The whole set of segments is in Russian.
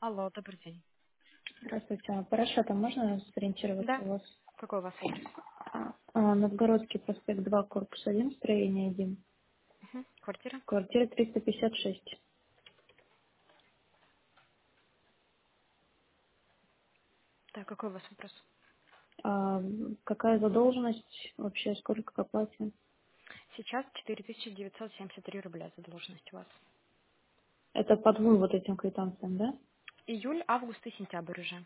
Алло, добрый день. Здравствуйте. А по расчетам можно сориентироваться Да. у вас? Какой у вас адрес? Новгородский проспект 2, корпус 1, строение 1, Мгм. Квартира? квартира 356. Так, какой у вас вопрос? Какая задолженность вообще, сколько к оплате? Сейчас 4973 рубля задолженность у вас. Это по двум вот этим квитанциям, да? Июль, август и сентябрь уже.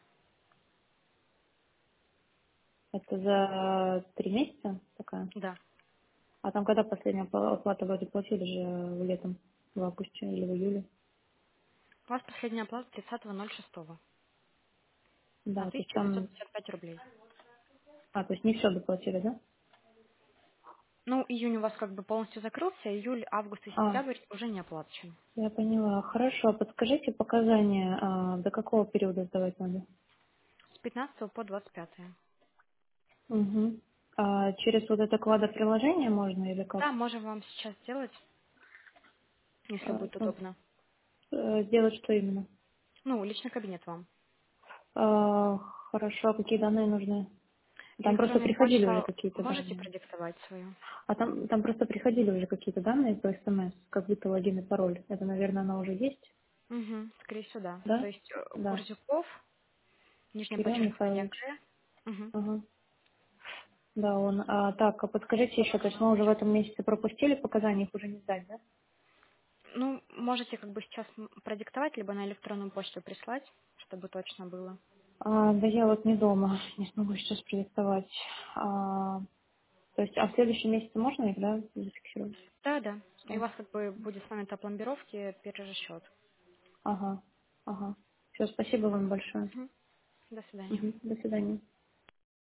Это за 3 месяца такая? Да. А там когда последняя оплата вроде платили же летом, в августе или в июле? У вас последняя оплата 30.06 на Да, то есть там... 1955 рублей. То есть не все доплатили, да? Ну, июнь у вас как бы полностью закрылся, июль, август и А, сентябрь уже не оплачен. я поняла. Хорошо, подскажите показания, до какого периода сдавать надо? С 15 по 25. Угу. Через вот это квадро-приложение можно или как? Да, можем вам сейчас сделать, если А, будет ну, удобно. сделать что именно? Ну, личный кабинет вам. А, хорошо, а какие данные нужны? Там просто Электронную приходили уже почту какие-то можете данные. продиктовать свою? Там просто приходили уже какие-то данные по СМС, как будто логин и пароль. Это, наверное, она уже есть, Угу, скорее всего, да. То да? есть Да. Курзюков, нижнее Кирилл подчеркивание Михайлович. К. Угу. Ага. Да, он. Так, а подскажите еще, то есть мы уже в этом месяце пропустили показания, их уже не сдать, да? Ну, можете как бы сейчас продиктовать, либо на электронную почту прислать, чтобы точно было. Да я вот не дома, не смогу сейчас продиктовать. А, То есть, в следующем месяце можно их, да, зафиксировать? Да, да. И у Что? вас как бы будет с момента пломбировки перерасчет. Ага, ага. Все, спасибо вам большое. Угу. До свидания. Мгм. До свидания.